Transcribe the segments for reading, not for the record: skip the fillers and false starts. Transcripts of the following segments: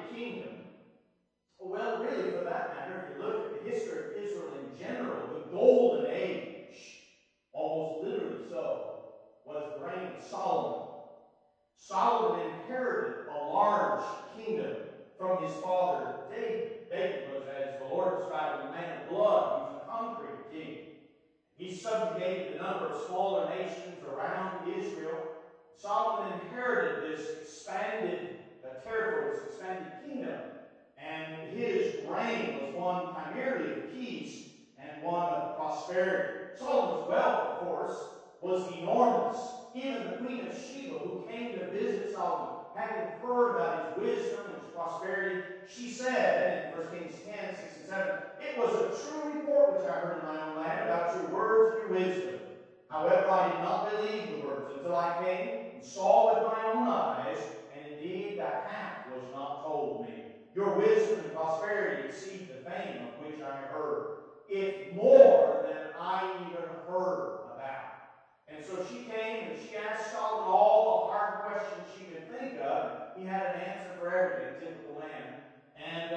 kingdom. Well, really, for that matter, if you look at the history of Israel in general, the golden age, almost literally so, was the reign of Solomon. Solomon inherited a large kingdom from his father David. David was, as the Lord described him, a man of blood. He was a conquering king. He subjugated a number of smaller nations around Israel. Solomon inherited this expanded territory, this expanded kingdom. And his reign was one primarily of peace and one of prosperity. Solomon's wealth, of course, was enormous. Even the Queen of Sheba, who came to visit Solomon, having heard about his wisdom and his prosperity, she said in 1 Kings 10, 6 and 7, "It was a true report which I heard in my own land about your words and your wisdom. However, I did not believe the words until I came and saw with my own eyes, and indeed the half was not told me. Your wisdom and prosperity exceed the fame of which I heard. It's more than I even heard about." And so she came and she asked Solomon all the hard questions she could think of. He had an answer for everything, typical man. And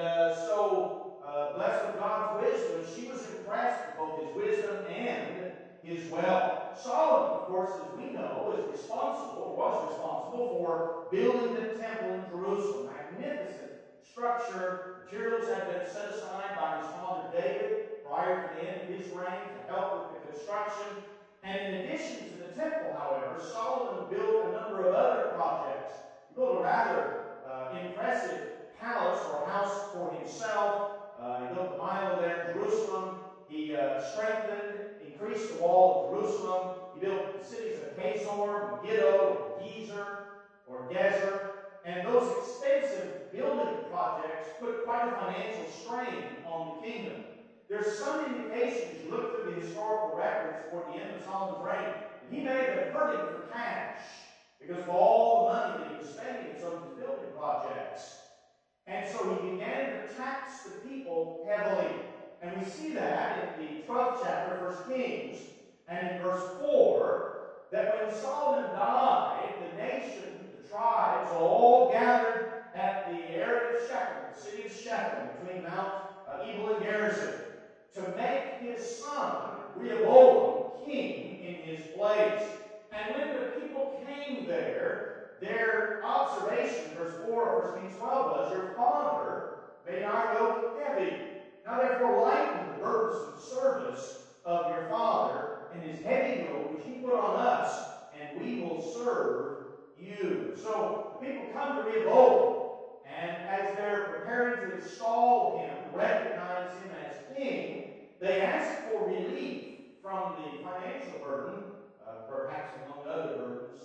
blessed with God's wisdom, she was impressed with both his wisdom and his wealth. Solomon, of course, as we know, was responsible for building the temple in Jerusalem. Magnificent structure. Materials had been set aside by his father David prior to the end of his reign to help with the construction. And in addition to the temple, however, Solomon built a number of other projects. He built a rather impressive palace or house for himself. He built the Milo there in Jerusalem. He increased the wall of Jerusalem. He built the cities of Hazor, Megiddo, Gezer. And those extensive building projects put quite a financial strain on the kingdom. There's some indication, as you look through the historical records toward the end of Solomon's reign, that he may have been hurting for cash because of all the money that he was spending in some of his building projects. And so he began to tax the people heavily. And we see that in the 12th chapter of 1 Kings, and in verse 4, that when Solomon died, the nation, the tribes, all gathered at the area of Shechem, the city of Shechem, between Mount Ebal and Gerizim, to make his son, Rehoboam, king in his place. And when the people came there, their observation, verse 4 of 1 Kings 12 was, "Your father made our yoke heavy. Now therefore lighten the burdensome service of your father and his heavy yoke which he put on us, and we will serve you." So the people come to Rehoboam, and as they're preparing to install him, recognize him as king, they ask for relief from the financial burden, perhaps among other burdens.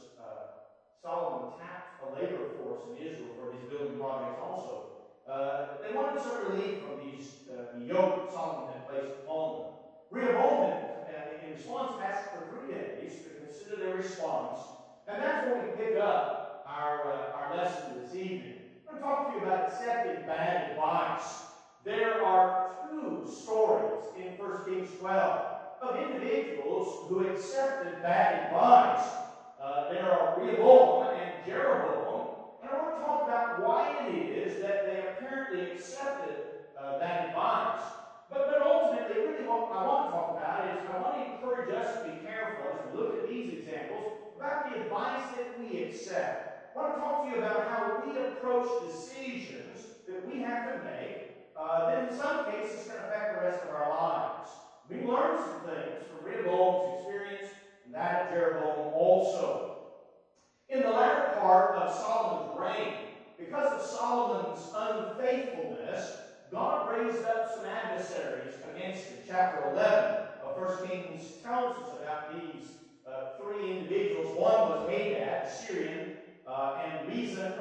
Solomon tapped a labor force in Israel for his building projects also. They wanted some relief from the yoke that Solomon had placed upon them. Rehoboam, in response, asked for 3 days to consider their response, and that's where we pick up our lesson this evening. I'm going to talk to you about accepting bad advice. There are 2 stories in 1 Kings 12 of individuals who accepted bad advice. There are Rehoboam and Jeroboam, and I want to talk about why it is that they apparently accepted that advice. But ultimately, really what I want to talk about is I want to encourage us to be careful as we look at these examples about the advice that we accept. I want to talk to you about how we approach decisions that we have to make that in some cases can affect the rest of our lives. We learned some things from Rehoboam's experience and that of Jeroboam also. In the latter part of Solomon's reign, because of Solomon's unfaithfulness, God raised up some adversaries against him. Chapter 11 of 1 Kings tells us about these 3 individuals. One was Hadad, the Syrian, and Rezin,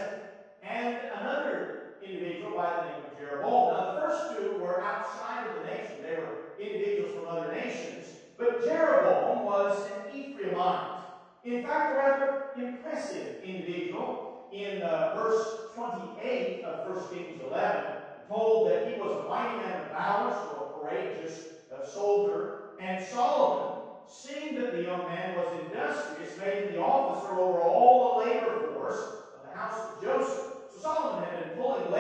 and another individual by the name of Jeroboam. Now, the first 2 were outside of the nation. They were individuals from other nations. But Jeroboam was an Ephraimite. In fact, a rather impressive individual. In verse 28 of 1 Kings 11, we're told that he was a mighty man of valor, so a courageous soldier. And Solomon, seeing that the young man was industrious, made him the officer over all the labor force of the house of Joseph. So Solomon had been pulling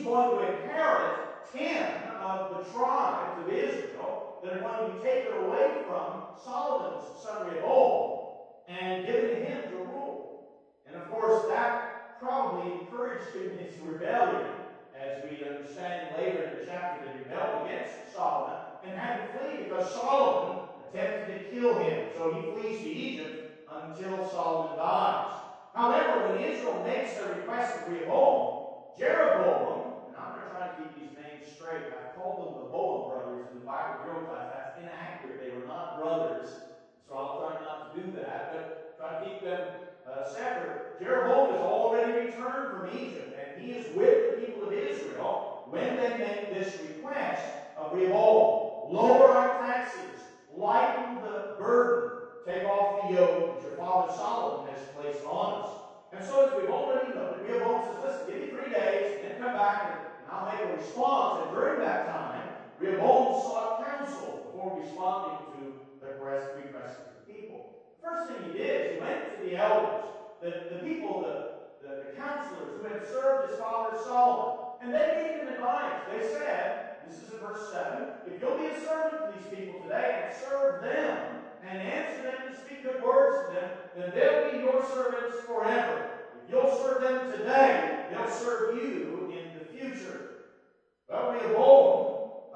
going to inherit 10 of the tribes of Israel that are going to be taken away from Solomon's son Rehoboam and given to him to rule. And of course, that probably encouraged him in his rebellion, as we understand later in the chapter that he rebelled against Solomon and had to flee because Solomon attempted to kill him. So he flees to Egypt until Solomon dies. However, when Israel makes their request of Rehoboam, Jeroboam, and I'm going to try to keep these names straight. I've called them the Boam brothers in the Bible drill class. That's inaccurate. They were not brothers. So I'll try not to do that, but try to keep them separate. Jeroboam has already returned from Egypt, and he is with the people of Israel when they make this request of Rehoboam. Lower our taxes, lighten the burden, take off the yoke that your father Solomon has placed on us. And so as we've already noted, Rehoboam says, listen, give me 3 days, and then come back and I'll make a response. And during that time, Rehoboam sought counsel before responding to the request of the people. The first thing he did is he went to the elders, the people, the counselors who had served his father Solomon, and they gave him advice. They said, this is in verse 7, if you'll be a servant to these people today and serve them and answer them and speak good words to them, then they'll be your servants forever. If you'll serve them today, they'll serve you in the future. Well, Rehoboam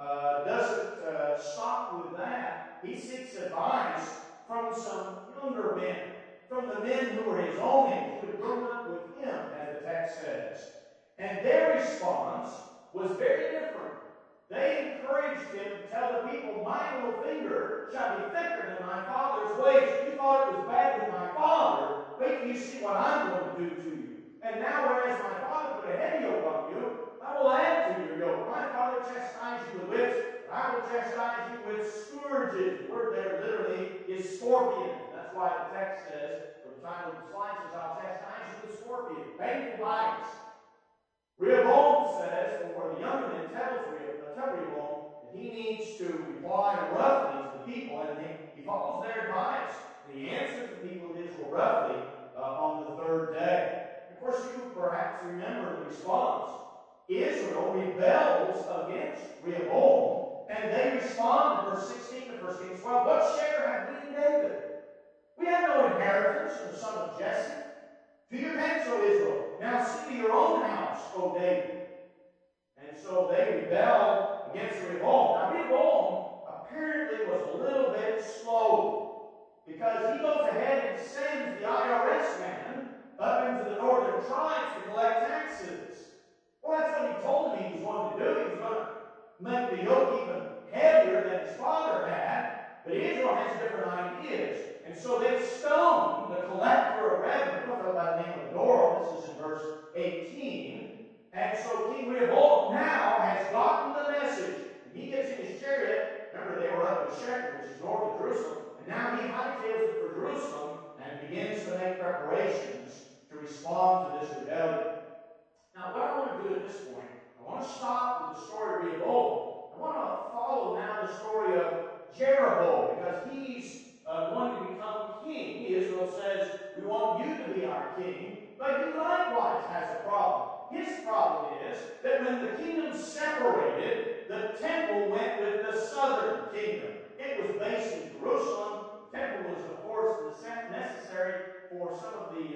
doesn't stop with that. He seeks advice from some younger men, from the men who were his own age, who had grown up with him, as the text says. And their response was very different. They encouraged him to tell the people, my little finger shall be thicker than my father's waist. You thought it was bad with my father. Wait till you see what I'm going to do to you. And now, whereas my father put a heavy yoke on you, I will add to your yoke. My father chastised you with whips, but I will chastise you with scourges. The word there literally is scorpion. That's why the text says, or the title of the slide says, I'll chastise you with scorpion. Painful bites. Rehoboam says, or the younger man tells Rehoboam, that he needs to reply roughly to the people, and he follows their advice. And he answers the people of Israel roughly on the 3rd day. Of course, you perhaps remember the response. Israel rebels against Rehoboam, and they respond in verse 16 of 1 Kings 12, what share have we in David? We have no inheritance in the son of Jesse. To your tents, O Israel. Now see to your own house, O David. And so they rebelled against Rehoboam. Now Rehoboam apparently was a little bit slow, because he goes ahead and sends the IRS man up into the northern tribes to collect taxes. Well, that's what he told him he was going to do. He was going to make the yoke even heavier than his father had. But Israel has different ideas. And so they stoned the collector of revenue, a fellow by the name of Doram. This is in verse 18. And so King Rehoboam now has gotten the message. And he gets in his chariot. Remember, they were up in Shechem, which is north of Jerusalem. And now he hightails it for Jerusalem and begins to make preparations to respond to this rebellion. Now, what I want to do at this point, I want to stop with the story of Rehoboam. I want to follow now the story of Jeroboam, because he's going to become king. Israel says, we want you to be our king, but he likewise has a problem. His problem is that when the kingdom separated, the temple went with the southern kingdom. It was based in Jerusalem. The temple was, of course, necessary for some of the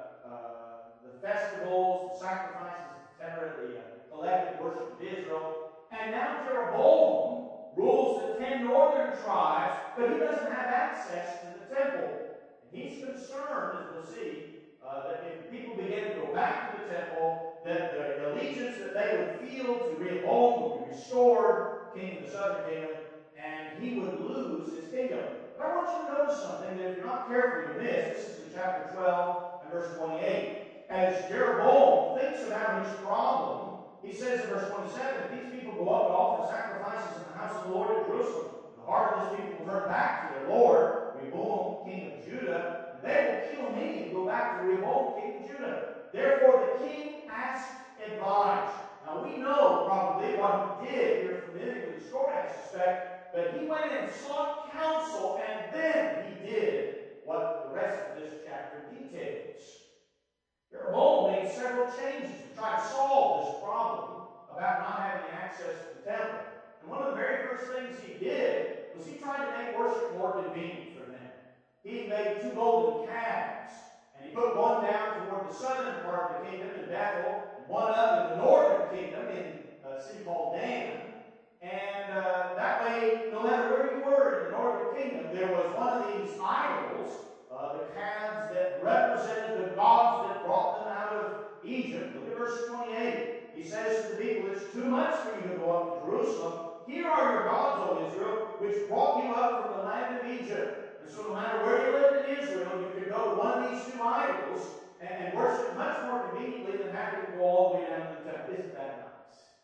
festivals, the sacrifices, etc., the collective worship of Israel. And now Jeroboam rules the 10 northern tribes, but he doesn't have access to the temple. And he's concerned, as we'll see, that if the people begin to go back to the temple, that the allegiance that they would feel to Rehoboam would be restored, king of the southern kingdom, and he would lose his kingdom. But I want you to notice something that if you're not careful, you miss. This is in chapter 12 and verse 28. As Jeroboam thinks about his problem, he says in verse 27, if these people go up and offer sacrifices in the house of the Lord at Jerusalem, the heart of this people will turn back to their Lord, Rehoboam, king of Judah, and they will kill me and go back to Rehoboam, king of Judah. Therefore the king asked advice. Now we know probably what he did. You're familiar with the story, I suspect. But he went and sought counsel, and then he did what the rest of this chapter details. Jeroboam made several changes to try to solve this problem about not having access to the temple. And one of the very first things he did was he tried to make worship more convenient for them. He made 2 golden calves, and he put one down toward the southern part of the kingdom in Bethel, and one up in the northern kingdom in a city called Dan. And that way, no matter where you were in the northern kingdom, there was one of these idols, the calves that represented the gods that brought them out of Egypt. Look at verse 28. He says to the people, it's too much for you to go up to Jerusalem. Here are your gods, O Israel, which brought you up from the land of Egypt. And so no matter where you lived in Israel, you could go to one of these 2 idols and worship much more conveniently than having to go all the way down to the temple. Isn't that nice?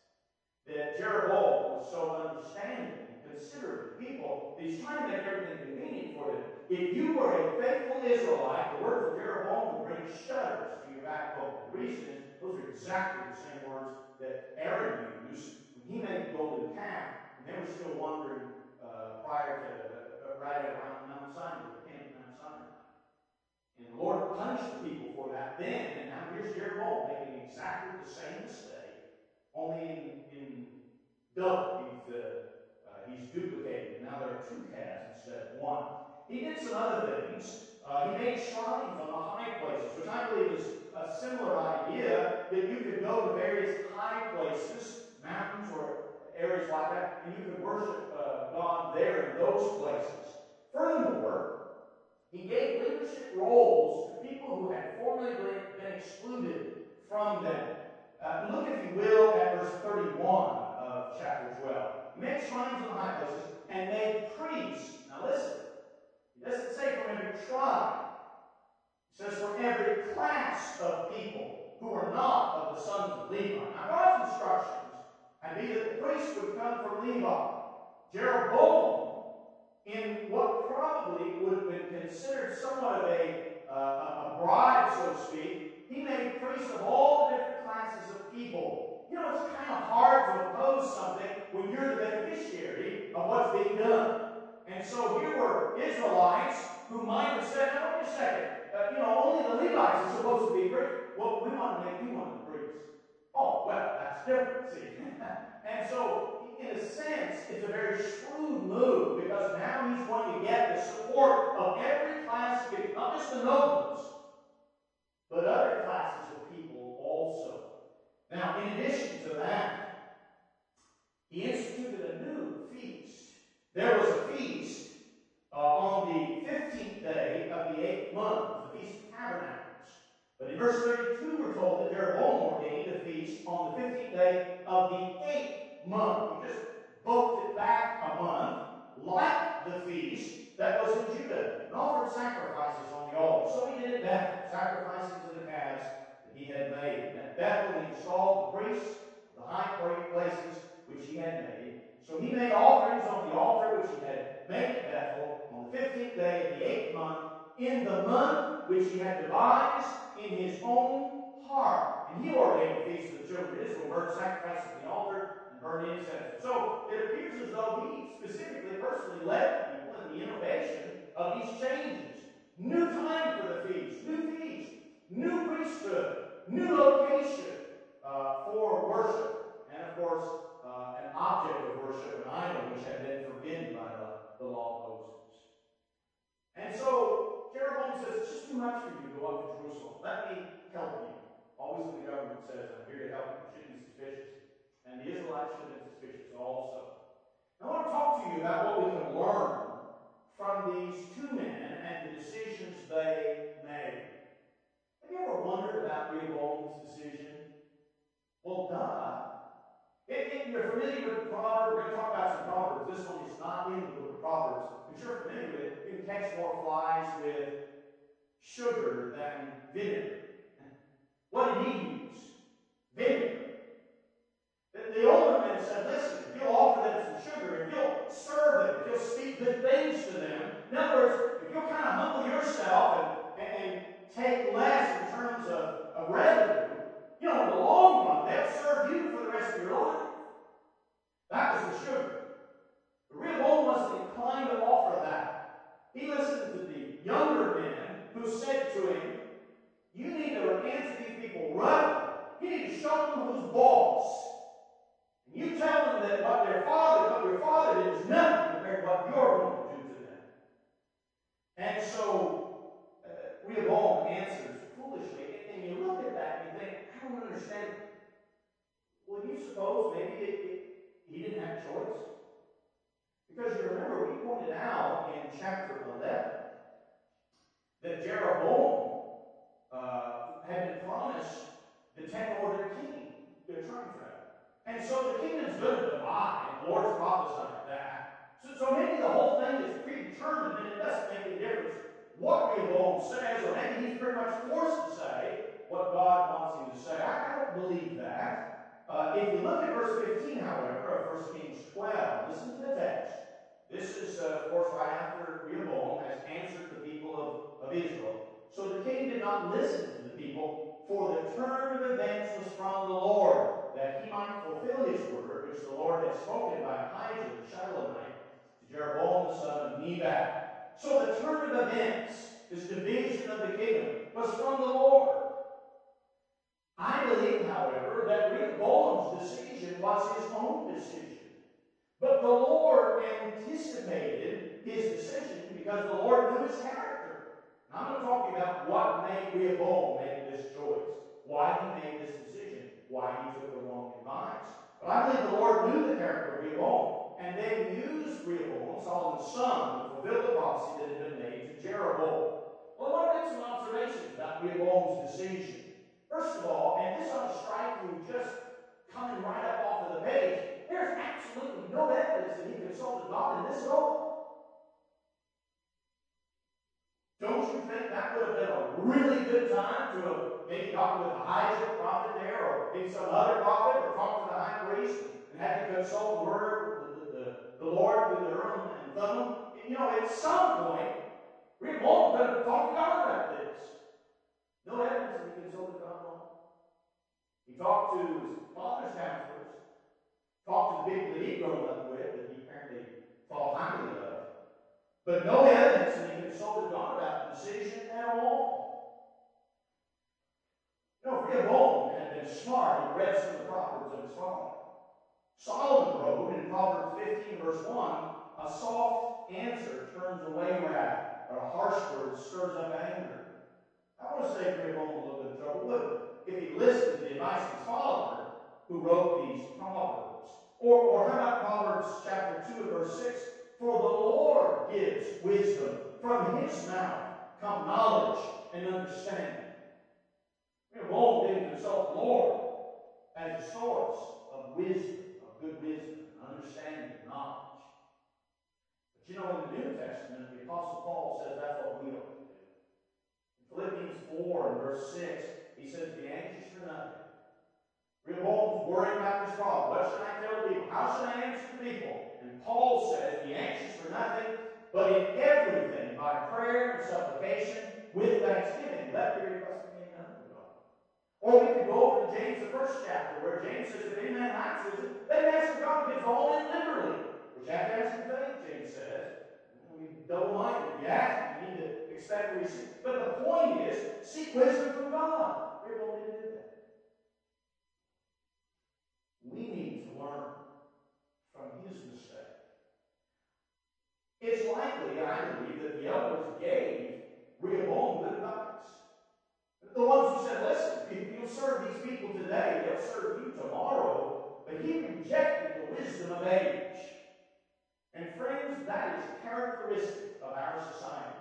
That Jeroboam was so understanding and considerate of people that he's trying to make everything convenient for them. If you were a faithful Israelite, the words of Jeroboam would bring shudders to your backbone. The reason is, those are exactly the same words that Aaron used when he made the golden calf, and they were still wandering prior to right around Mount Sinai, the camp of Mount Sinai. And the Lord punished the people for that then, and now here's Jeroboam making exactly the same mistake, only in double. He's duplicated. Now there are 2 calves instead of 1. He did some other things. He made shrines on the high places, which I believe is a similar idea, that you could go to various high places, mountains or areas like that, and you could worship God there in those places. Furthermore, he gave leadership roles to people who had formerly been excluded from them. Look, if you will, at verse 31 of chapter 12. He made shrines on the high places and made priests. Now listen, he doesn't say from every tribe. He says from every class of people who were not of the sons of Levi. Now God's instructions had been that the priests would come from Levi. Jeroboam, in what probably would have been considered somewhat of a bribe, so to speak, he made priests of all the different classes of people. You know, it's kind of hard to oppose something when you're the beneficiary of what's being done. And so here were Israelites who might have said, now wait a second, only the Levites are supposed to be priests. Well, we want to make you one of the priests. Oh, well, that's different, see. And so, in a sense, it's a very shrewd move, because now he's going to get the support of every class of people, not just the nobles, but other classes of people also. Now, in addition to that, he instituted a new feast. There was a feast on the 15th day of the 8th month. It was the Feast of Tabernacles. But in verse 32, we're told that Jeroboam ordained a feast on the 15th day of the 8th month. He just bumped it back a month, like the feast that was in Judah, and offered sacrifices on the altar. So he did at Bethel, sacrificing to the calves that he had made. And at Bethel he installed the priests, the high places which he had made. So he made offerings on the altar which he had made at Bethel on the 15th day of the 8th month, in the month which he had devised in his own heart. And he ordained the feast of the children of Israel, burnt sacrifices on the altar, and burned incense. So it appears as though he specifically, personally led the people in the innovation of these changes. New time for the feast, new priesthood, new location for worship, and of course, an object of worship, an idol, which had been forbidden by the law of Moses. And so Jeroboam says, it's just too much for you to go up to Jerusalem. Let me help you. Always when the government says, I'm here to help you, you shouldn't be suspicious. And the Israelites should have been suspicious also. I want to talk to you about what we can learn from these 2 men and the decisions they made. Have you ever wondered about Rehoboam's decision? Well, duh. If you're familiar with the proverb, we're going to talk about some proverbs. This one is not in the book of Proverbs, but you're familiar with it. You can catch more flies with sugar than vinegar. What did he use? Vinegar. The older men said, listen, if you'll offer them some sugar, if you'll serve them, if you'll speak good things to them, in other words, if you'll kind of humble yourself and take less in terms of revenue, in the long run, they'll serve you for the rest of your life. That was the sugar. But Rehoboam wasn't inclined to offer that. He listened to the younger men who said to him, you need to answer these people right. You need to show them who's boss. suppose maybe he didn't have a choice. Because you remember, we pointed out in chapter 11 that Jeroboam had been promised the 10 northern tribes. And so the kingdom's going to divide. The Lord's prophesied that. So maybe the whole thing is predetermined, and it doesn't make any difference what Rehoboam says, or maybe he's pretty much forced to say what God wants him to say. I don't believe that. If you look at verse 15, however, of 1 Kings 12, listen to the text. This is, of course, right after Rehoboam has answered the people of Israel. So the king did not listen to the people, for the turn of events was from the Lord, that he might fulfill his word, which the Lord had spoken by Ahijah the Shilonite to Jeroboam the son of Nebat. So the turn of events, this division of the kingdom, was from the Lord. I believe, however, that Rehoboam's decision was his own decision. But the Lord anticipated his decision because the Lord knew his character. And I'm going to talk to you about what made Rehoboam make this choice, why he made this decision, why he took the wrong advice. But I believe the Lord knew the character of Rehoboam and then used Rehoboam, Solomon's son, to fulfill the prophecy that had been made to Jeroboam. Well, I want to make some observations about Rehoboam's decision. First of all, and this ought to strike you just coming right up off of the page, there's absolutely no evidence that he consulted God in this at all. Don't you think that would have been a really good time to have maybe gotten with Ahijah, the prophet there, or maybe some other prophet, or talked to the high priest and had to consult the Lord through the Urim and Thummim? You know, at some point, Rehoboam could have talked to God about this. No evidence that he consulted God at all. He talked to his father's counselors, talked to the people that he'd grown up with, that he apparently thought highly of, but no evidence that he consulted God about the decision at all. You know, if Rehoboam had been smart, he'd read some of the Proverbs of his father. Solomon wrote in Proverbs 15, verse 1, "A soft answer turns away wrath, but a harsh word stirs up anger." I want to save Rehoboam a little bit of trouble, wouldn't it? If he listened to the advice of his father, who wrote these Proverbs. Or how about Proverbs chapter 2 and verse 6? "For the Lord gives wisdom. From his mouth come knowledge and understanding." Rehoboam didn't consult the Lord as a source of wisdom, of good wisdom and understanding and knowledge. But you know, in the New Testament, the Apostle Paul says that's what we ought to do. In Philippians 4 and verse 6, he says, "Be anxious for nothing." Rehoboam's worrying about this problem. What should I tell the people? How should I answer the people? And Paul says, "Be anxious for nothing, but in everything, by prayer and supplication, with thanksgiving, let your requests be made known to God." Or we could go over to James, the 1st chapter, where James says, "If any man lacks wisdom, let him ask of God, who gives all men liberally." Which you have to ask in faith, James says. Don't be double-minded. If you ask, you need to expect to receive. But the point is, seek wisdom from God. Rehoboam didn't do that. We need to learn from his mistake. It's likely, I believe, that the elders gave Rehoboam good advice. The ones who said, "Listen, if you'll serve these people today, they'll serve you tomorrow." But he rejected the wisdom of age. And friends, that is characteristic of our society.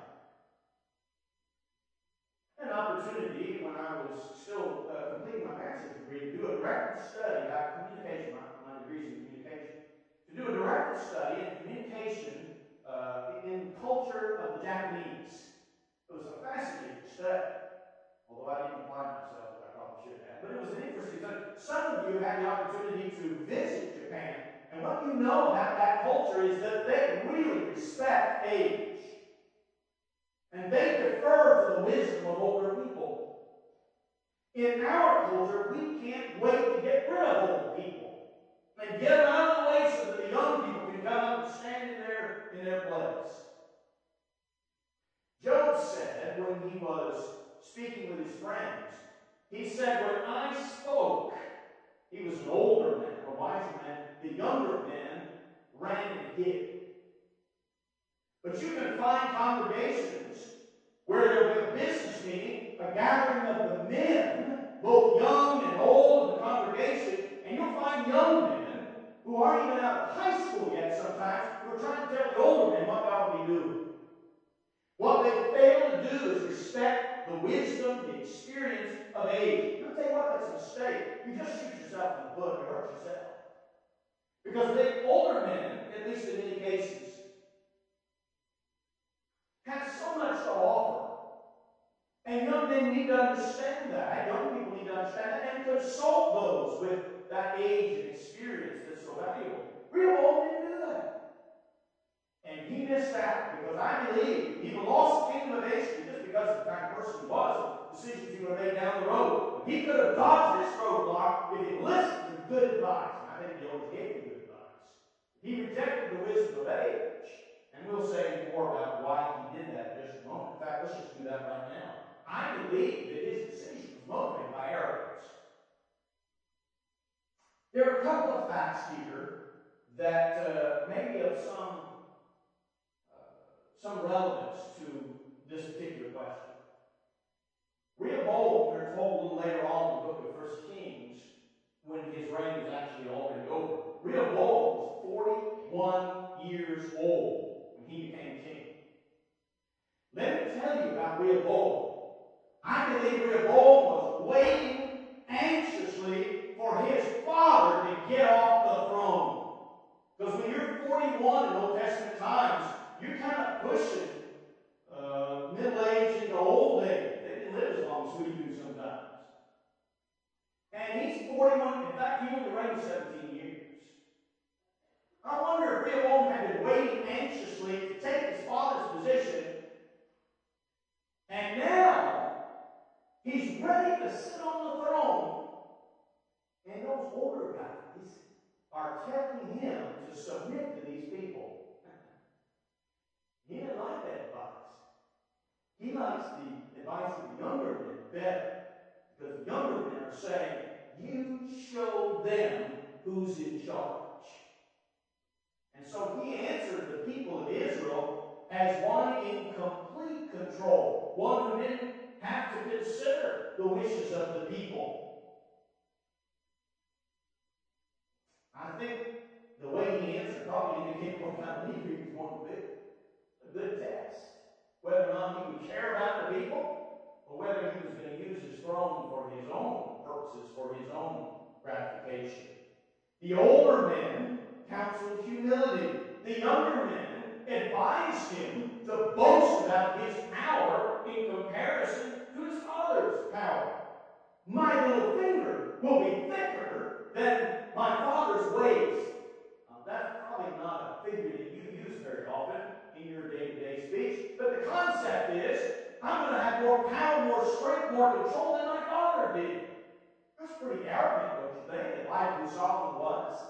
An opportunity when I was still completing my bachelor's degree to do a directed study about communication. My degree's in communication. To do a directed study in communication in the culture of the Japanese. It was a fascinating study, although I didn't apply myself as I probably should have. But it was an interesting study. Some of you have had the opportunity to visit Japan, and what you know about that culture is that they really respect age. And they defer to the wisdom of older people. In our culture, we can't wait to get rid of old people and get them out of the way so that the young people can come up and stand in their place. Job said when he was speaking with his friends, he said, "When I spoke," he was an older man, a wiser man, "the younger men ran and hid." But you can find congregations where there will be a business meeting, a gathering of the men, both young and old, of the congregation, And you'll find young men who aren't even out of high school yet sometimes who are trying to tell the older men what they ought to be doing. What they fail to do is respect the wisdom, the experience of age. I'll tell you what, that's a mistake. You just shoot yourself in the foot, you hurt yourself. Because the older men, at least in many cases, have so much to offer. And young men need to understand that. Young people need to understand that and consult those with that age and experience that's so valuable. Rehoboam didn't do that. And he missed out because I believe he'd have lost the kingdom eventually just because of the kind of person he was and decisions he would have made down the road. But he could have dodged this roadblock if he'd listened to good advice. And I think the elders gave him good advice. He rejected the wisdom of age. And we'll say more about why he did that in just a moment. In fact, let's just do that right now. I believe that his decision was motivated by arrogance. There are a couple of facts here that may be of some relevance to this particular question. Rehoboam, we're told a little later on in the book of 1 Kings, when his reign was actually already over. Rehoboam was 41 years old when he became king. Let me tell you about Rehoboam. I believe Rehoboam was waiting anxiously for his father to get off the throne. Because when you're 41 in Old Testament times, you're kind of pushing middle age into old age. They didn't live as long as we do sometimes. And he's 41. In fact, he only reigned 17 years. I wonder if Rehoboam had been waiting anxiously to take his father's position, and now he's ready to sit on the throne, and those older guys are telling him to submit to these people. He didn't like that advice. He likes the advice of the younger men better, because the younger men are saying, you show them who's in charge. And so he answered the people of Israel as one in complete control, one who didn't have to consider the wishes of the people. I think the way he answered probably indicated what kind of leader he was going to be. A good test. Whether or not he would care about the people, or whether he was going to use his throne for his own purposes, for his own gratification. The older men counseled humility. The younger men advised him to boast about his power in comparison to his father's power. My little finger will be thicker than my father's waist. That's probably not a figure that you use very often in your day-to-day speech, but the concept is, I'm going to have more power, more strength, more control than my father did. That's pretty arrogant, don't you think, in light of who Solomon was?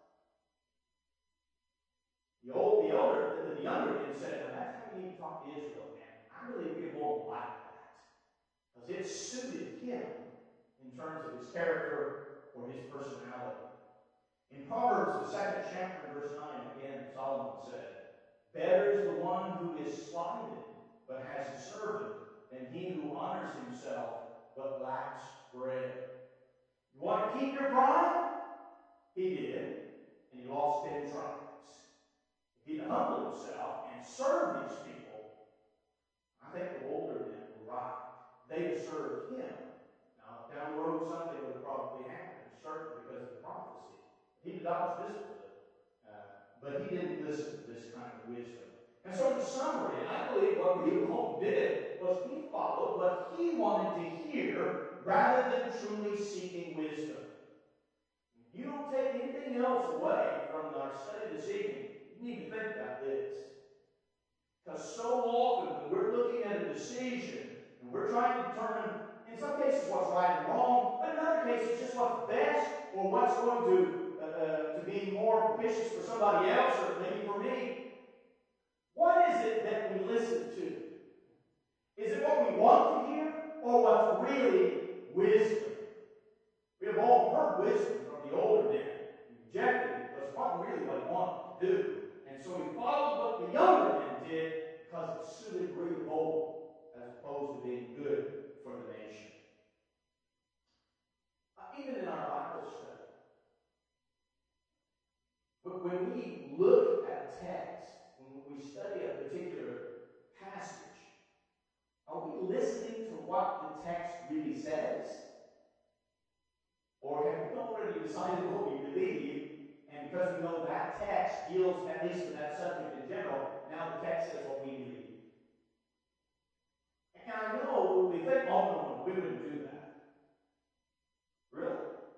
The younger men said, now that's how you need to talk to Israel. And I believe Rehoboam liked that, because it suited him in terms of his character or his personality. In Proverbs, the 2nd chapter, verse 9, again, Solomon said, better is the one who is slighted, but has a servant, than he who honors himself, but lacks bread. You want to keep your pride? He did, and he lost 10 tribes. If he'd humbled himself and served these people, I think the older men were right. They'd have served him. Now, down the road, something would have probably happened, certainly because of the prophecy. He'd have dodged this bullet, but he didn't listen to this kind of wisdom. And so in summary, I believe what Rehoboam did was he followed what he wanted to hear rather than truly seeking wisdom. If you don't take anything else away from our study this evening, you need to think about this. Because so often when we're looking at a decision and we're trying to determine, in some cases, what's right and wrong, but in other cases, just what's best or what's going to be more propitious for somebody else or maybe for me, what is it that we listen to? Is it what we want to hear or what's really wisdom? Rehoboam heard wisdom from the older men. He rejected it because it wasn't really what he wanted to do. And so he followed what the younger men did because it suited Rehoboam as opposed to being good for the nation. Even in our Bible study, text, when we study a particular passage, are we listening to what the text really says? Or have we already decided what we believe, and because we know that text deals at least with that subject in general, now the text says what we believe? And I know we think, oh, no, we wouldn't do that. Really?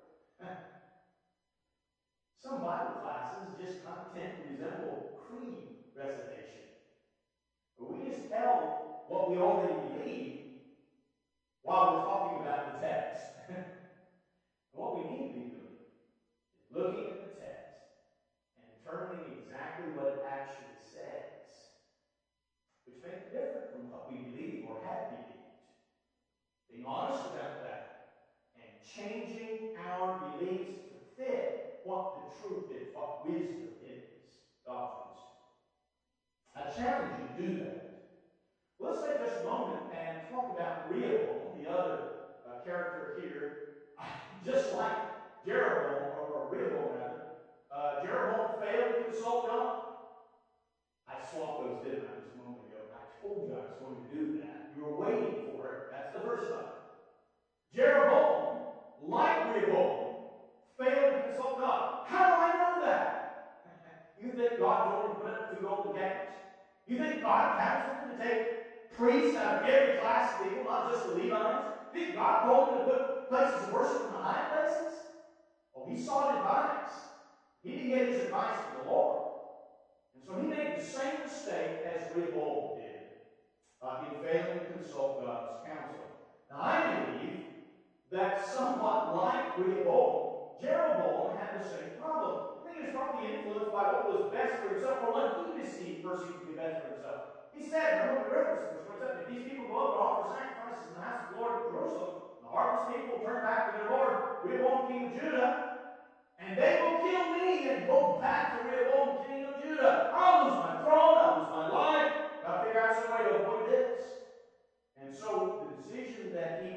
Some Bible classes just kind of tend to resemble creed recitation. We just tell what we already believe while we're talking about the text. What we need to be doing is looking at the text and determining exactly what it actually says, which may be different from what we believe or have believed. Being honest about that and changing our beliefs to fit what the truth is, what wisdom is, God's wisdom. I challenge you to do that. Let's take just a moment and talk about Rehoboam, the other character here. Just like Jeroboam, or Rehoboam rather, Jeroboam failed to consult God. I swapped those, didn't I, just a moment ago? I told you I was going to do that. You were waiting for it. That's the first time. Jeroboam, like Rehoboam, failed to consult God. How do I know that? You think God told him to put up the 2 golden calves? You think God counseled him to take priests out of every class of people, not just the Levites? You think God told him to put places of worship in the high places? Oh, he sought advice. He didn't get his advice from the Lord. And so he made the same mistake as Rehoboam did in failing to consult God's counsel. Now, I believe that somewhat like Rehoboam, Jeroboam had the same problem. I think he was probably influenced by what was best for himself, or what he perceived to be best for himself. He said, and I'm going to be real with this in verse 27, if these people go up and offer sacrifices in the house of the Lord at Jerusalem, the heart of this people will turn back to their Lord, Rehoboam, king of Judah, and they will kill me and go back to Rehoboam, king of Judah. I'll lose my throne. I'll lose my life. Got to figure out some way to avoid this. And so the decisions that he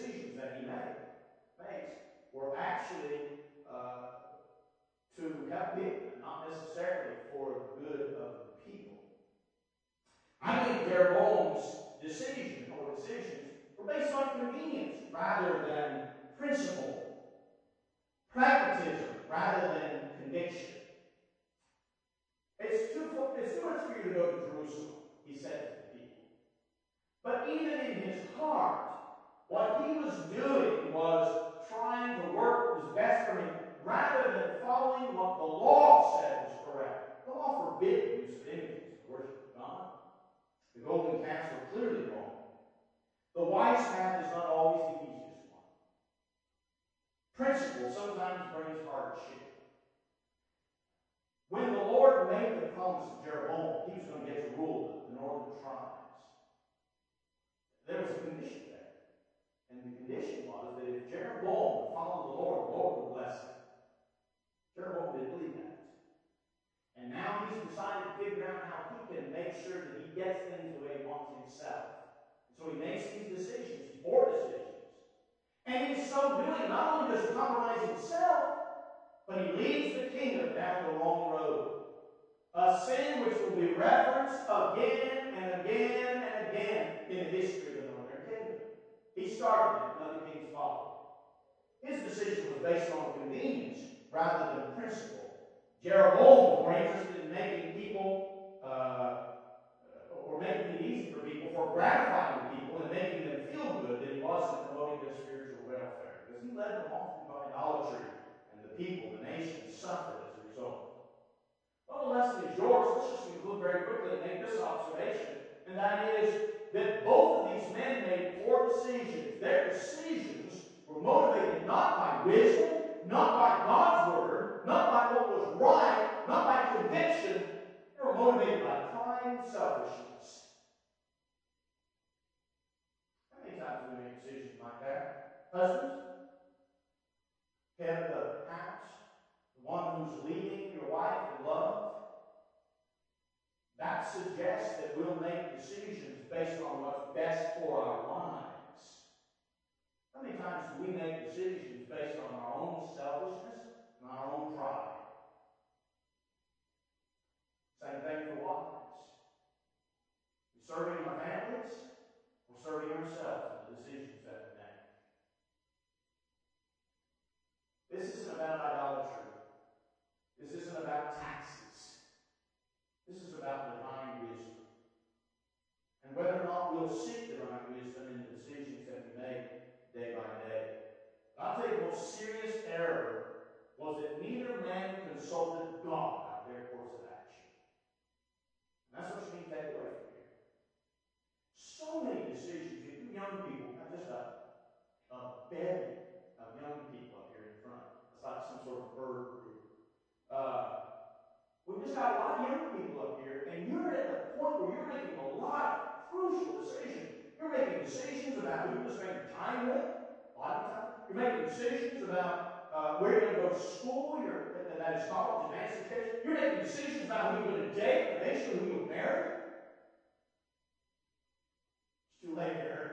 makes were actually to help him and not necessarily for the good of the people. I believe Jeroboam's decisions were based on convenience rather than principle, pragmatism rather than conviction. It's too much for you to go to Jerusalem, he said to the people. But even in his heart, what he was doing was trying to work what was best for him rather than following what the law said was correct. The law forbid the use of images in the worship of God. The golden calves were clearly wrong. The wise path is not always the easiest one. Principle sometimes brings hardship. When the Lord made the promise to Jeroboam that he was going to get to rule the northern tribes, there was a condition there. And the condition was that if Jeroboam would follow the Lord would bless him. Jeroboam didn't believe that. And now he's decided to figure out how he can make sure that he gets things the way he wants himself. And so he makes these decisions, these poor decisions. And in so doing, not only does he compromise himself, but he leads the kingdom down the wrong road. A sin which will be referenced again and again and again in the history of the northern kingdom. He started it, and other kings followed him. His decision was based on convenience rather than principle. Jeroboam was more interested in making people, or making it easy for people, for gratifying the people and making them feel good than he was in promoting their spiritual welfare, because he led them off into idolatry, and the people, the nation, suffered as a result. Well, the lesson is yours. Let's just conclude very quickly and make this observation, and that is that both of these men made poor decisions. Their decisions were motivated not by wisdom, not by God's word, not by what was right, not by conviction. They were motivated by pride and selfishness. How many times do we make decisions like that? Husbands, head of the house, the one who's leading your wife in love. That suggests that we'll make decisions based on what's best for our wives. How many times do we make decisions based on our own selfishness and our own pride? Saints, same thing for wives. We're serving our families, we're serving ourselves in the decisions that we make. This isn't about idolatry. This isn't about taxes. This is about divine wisdom. And whether or not we'll seek divine wisdom in the decisions that we make day by day. But I'll tell you, the most serious error was that neither man consulted God about their course of action. And that's what you need to take away from here. So many decisions. You young people, we've got just a bevy of young people up here in front. It's like some sort of bird group. We've just got a lot of young people up here, and you're at the point where you're making a lot of crucial decisions. You're making decisions about who you're going to spend your time with, a lot of your time. You're making decisions about where you're going to go to school, that is college, advanced education. You're making decisions about who you're going to date, and eventually who you'll marry. It's too late, Aaron.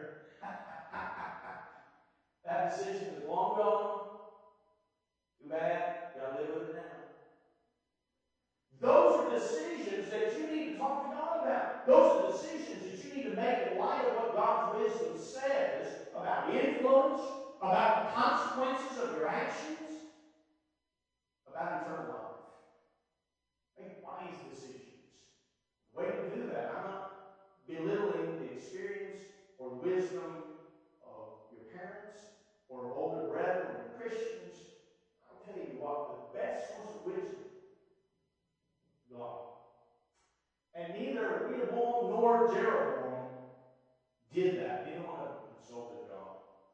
That decision is long gone. Too bad. You got to live with it now. Those are decisions that you need to talk to God about. Those are decisions that you need to make in light of what God's wisdom says about influence, about the consequences of your actions, about eternal life. Make wise decisions. The way to do that, I'm not belittling the experience or the wisdom of your parents or older brethren or Christians. I'll tell you what, the best source of wisdom, God. And neither Rehoboam nor Jeroboam did that. Neither one of them consulted God.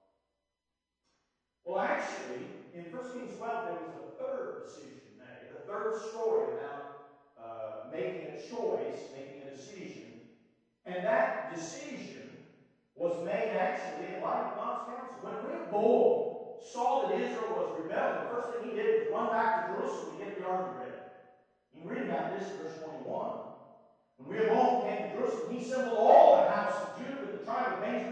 Well, actually, in 1 Kings 12, there was a third decision made, a third story about making a choice, making a decision. And that decision was made actually in light of God's counsel. When Rehoboam saw that Israel was rebelling, the first thing he did was run back to Jerusalem and get the army ready. You can read about this in verse 21. When Rehoboam came to Jerusalem, he assembled all the house of Judah with the tribe of Benjamin,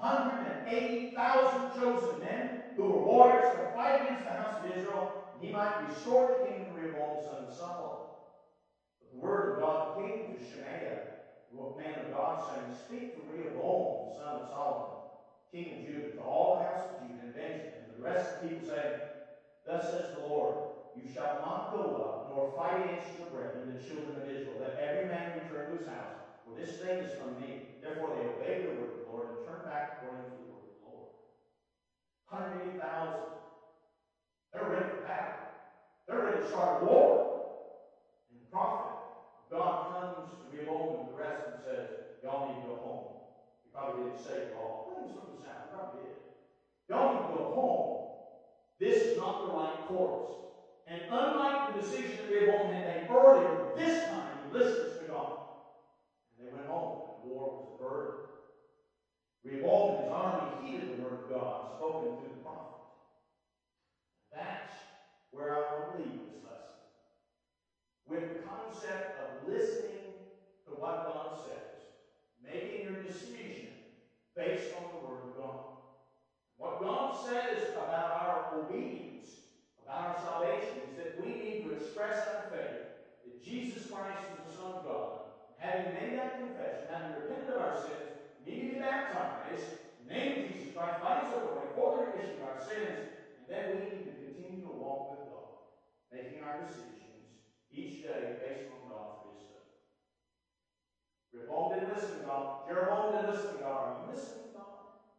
180,000 chosen men who were warriors to fight against the house of Israel, and he might restore the kingdom to Rehoboam the son of Solomon. But the word of God came to Shemaiah, the man of God, saying, "Speak to Rehoboam the son of Solomon, king of Judah, to all the house of Judah and Benjamin, and to the rest of the people, saying, Thus says the Lord, you shall not go up, nor fight against your brethren, the children of Israel. Let every man return to his house, for this thing is from me." Therefore they obeyed the word of the Lord and turned back according to the word of the Lord. 180,000. They're ready for battle. They're ready to start a war. And the prophet of God comes to Rehoboam and to the rest and says, y'all need to go home. He probably didn't say you all. Well, he was from the south. He probably did. Y'all need to go home. This is not the right course. And unlike the decision that Rehoboam had made earlier, this time he listens to God. And they went home, and the war was averted. Rehoboam and his army heeded the word of God spoken through the prophet. That's where I want to leave this lesson. With the concept of listening to what God says, making your decision based on the word of God. What God says about our obedience, about our salvation, is that we need to express our faith that Jesus Christ is the Son of God. And having made that confession, having repented of our sins, we need to be baptized in the name of Jesus Christ by His authority for the remission of our sins. And then we need to continue to walk with God, making our decisions each day based on God's wisdom. Rehoboam didn't listen to God. Jeroboam didn't listen to God. Are you listening to God?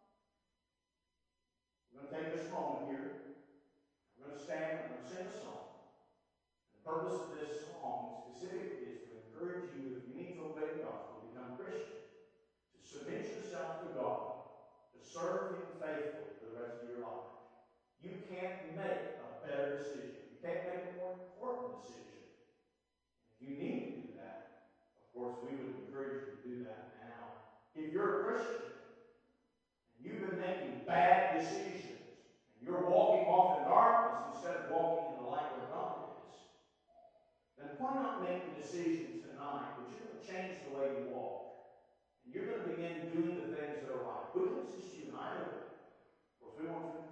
We're going to take just a moment here. We're going to stand and we're going to sing a song. And the purpose of this song specifically is to encourage you, if you need to obey the gospel, to become a Christian, to submit yourself to God, to serve Him faithfully for the rest of your life. You can't make a better decision. You can't make a more important decision. And if you need to do that, of course, we would encourage you to do that now. If you're a Christian and you've been making bad decisions and you're walking off in darkness instead of walking in the light where God is, then why not make the decision tonight that you're going to change the way you walk and you're going to begin doing the things that are right? We can assist you in either way. Of course, we want to